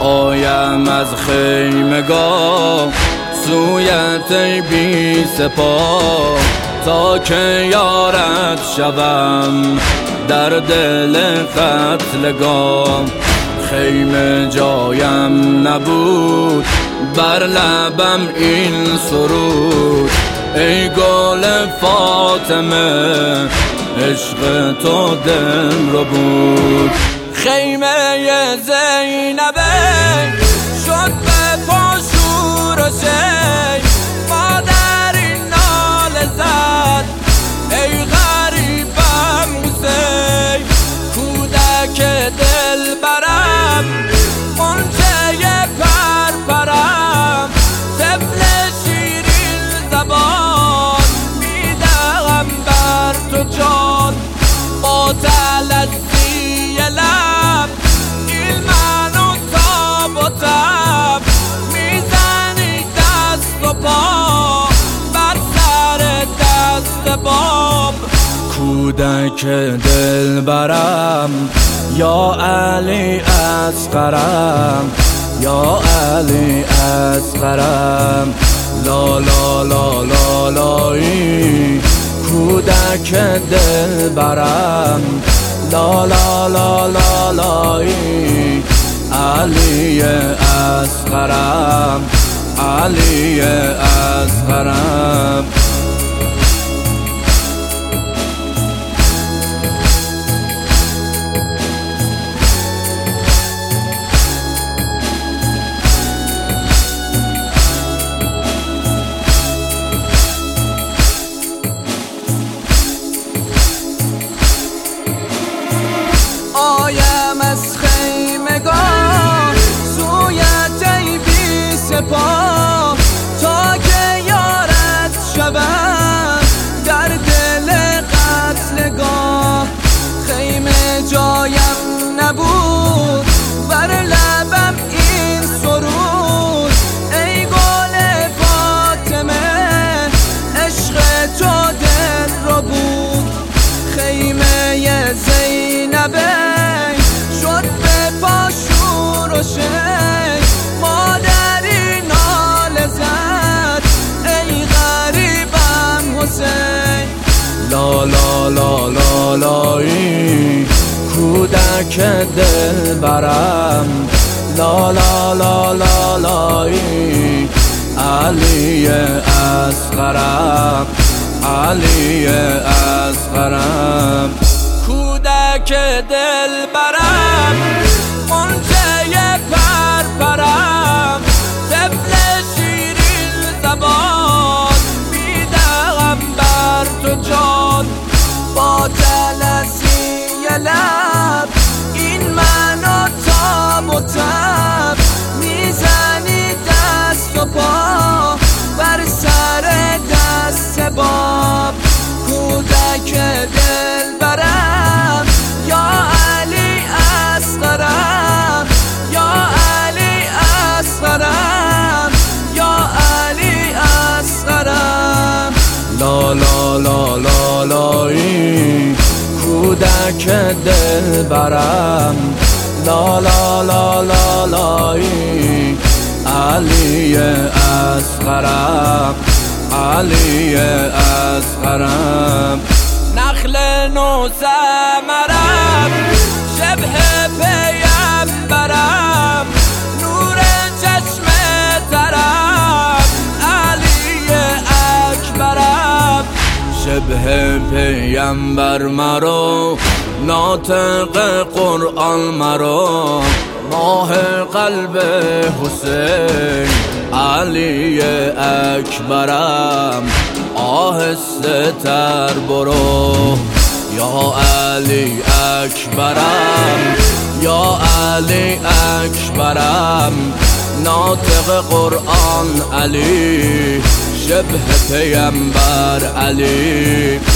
آیم از خیمگاه سویت ای بی سپاه، تا که یارت شوم در دل قتلگاه. خیمه جایم نبود بر لبم این سرود، ای گل فاطمه عشق تو دل رو بود. خیمه زینبه شد به پاشور و شی، مادر این ناله زد ای غریبم حسین. کودک دل برم غنچه پرپرم، طفل شیرین زبان میدهم بر تو جان. با تلذی لب ایلمن و تاب و تب، میزنی دست و پا بر سر دست باب. کودک دل برم یا علی اصغرم، یا علی اصغرم، لا لا لا لا لایی. کودک دل برم لا لا لا لا لایی. علی اصغرم، علی اصغرم. آیم از خیمگاه سویت ای بی سپاه، تا که یارت شوم در دل قتلگاه. خیمه جایم نبود بر لبم این سرود، ای گل فاطمه عشق تو دل رو بود. خیمه زینبه شد به پاشور و شی، مادری ناله زد ای غریبم حسین. لا لا لا لا لایی. کودک دل برم لا لا لا لا لایی. علی اصغرم، علی اصغرم. کودک دل برم غنچه پرپرم، طفل شیرین زبان میدهم بر تو جان. با تلذی لب این من و تاب و تب، میزنی دست و پا بر سر دست باب. کودک دل برم یا علی اصغرم، یا علی اصغرم، یا علی اصغرم. لا لا لا لا لایی. کودک دل برم لا لا لا لا لایی. علی اصغرم، علی اصغرم. نخل نو ثمرم شبه پیمبرم، نور چشم ترم علی اکبرم. شبه پیمبر مرا ناطق قرآن مرا، ماه قلب حسین علی اکبرم. آهسته تر برو یا علی اکبرم، یا علی اکبرم. ناطق قرآن علی، شبه پیمبر علی.